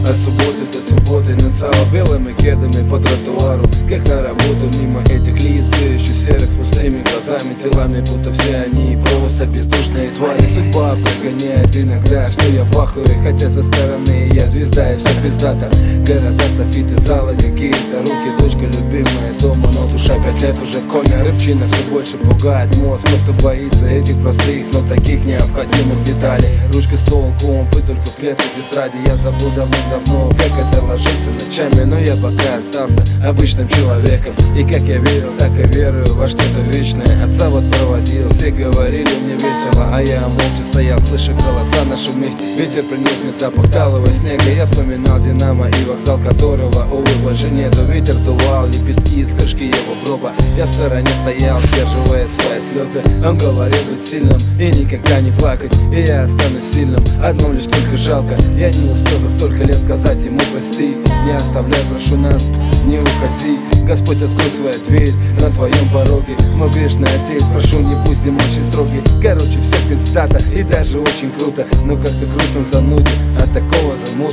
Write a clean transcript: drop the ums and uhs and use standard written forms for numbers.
От субботы до субботы нацала белыми кедами по тротуару, как на работу мимо этих лиц, еще серых с пустыми глазами, телами, будто все они просто бездушные твари. Судьба прогоняет иногда, что я в ахуе, хотя со стороны я звезда и все пиздато. Города, софиты, залы, какие-то руки, дочка любимая дома, но душа 5 лет уже в коме. Рыбчина все больше пугает, мозг просто боится этих простых, но таких необходимых деталей. Ручка, стол, компы, только в клетке тетради. Я забыл давно, как это ложится ночами, но я пока остался обычным человеком. И как я верил, так и верую во что-то вечное. Отца вот проводил, все говорили мне весело, а я молча стоял, слыша голоса наши вместе. Ветер принес мне запах талого снега. Я вспоминал Динамо и вокзал, которого, увы, больше нету. Ветер сдувал лепестки из крышки его гроба. Я в стороне стоял, сдерживая свои слезы. Он говорил быть сильным и никогда не плакать, и я останусь сильным, одно лишь только жалко. Я не успел за столько лет сказать ему прости. Не оставляй, прошу нас, не уходи. Господь, открой свою дверь на твоем пороге. Мой грешный отец, прошу, не будь с ним очень строгий. Короче, все пиздато и даже очень круто, но как-то грустно занудит от такого замута.